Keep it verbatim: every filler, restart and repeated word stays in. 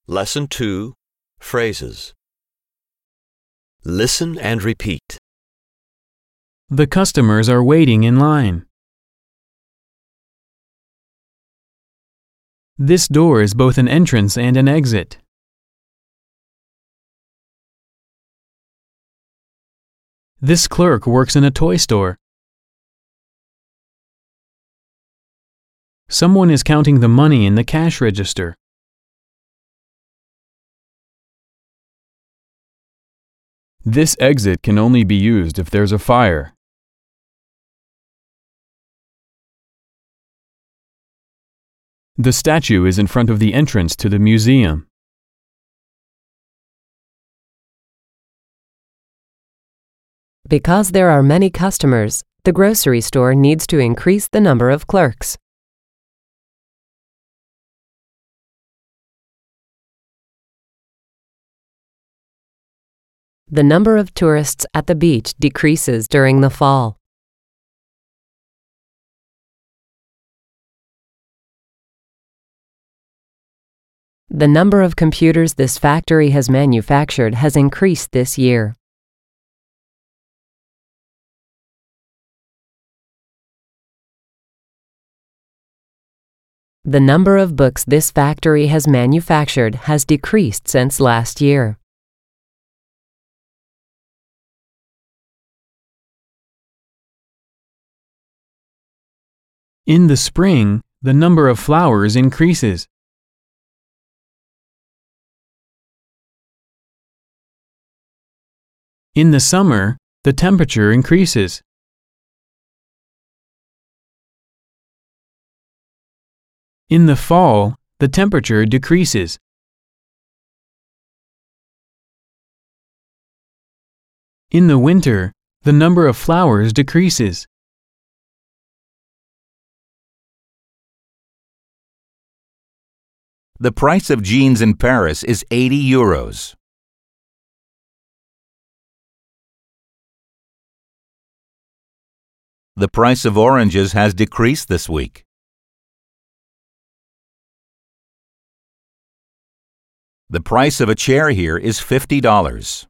Lesson two, Phrases. Listen and repeat. The customers are waiting in line. This door is both an entrance and an exit. This clerk works in a toy store. Someone is counting the money in the cash register. This exit can only be used if there's a fire. The statue is in front of the entrance to the museum. Because there are many customers, the grocery store needs to increase the number of clerks. The number of tourists at the beach decreases during the fall. The number of computers this factory has manufactured has increased this year. The number of books this factory has manufactured has decreased since last year. In the spring, the number of flowers increases. In the summer, the temperature increases. In the fall, the temperature decreases. In the winter, the number of flowers decreases. The price of jeans in Paris is eighty euros. The price of oranges has decreased this week. The price of a chair here is fifty dollars.